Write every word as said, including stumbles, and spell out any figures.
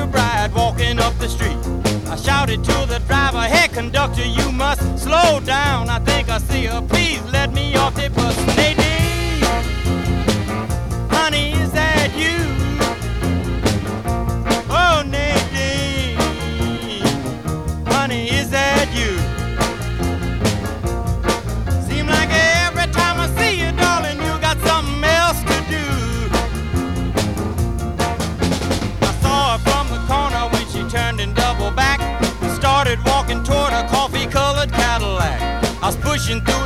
future bride walking up the street. I shouted to the driver, hey conductor, you must slow down. I think I see her, please let me off the bus. Nadine, honey, is that you? Oh, Nadine, honey, is that you? Seem like every time I see you, darling, you got something else to do. I saw her from the corner when she turned and doubled back, started walking toward a coffee-colored Cadillac. I was pushing through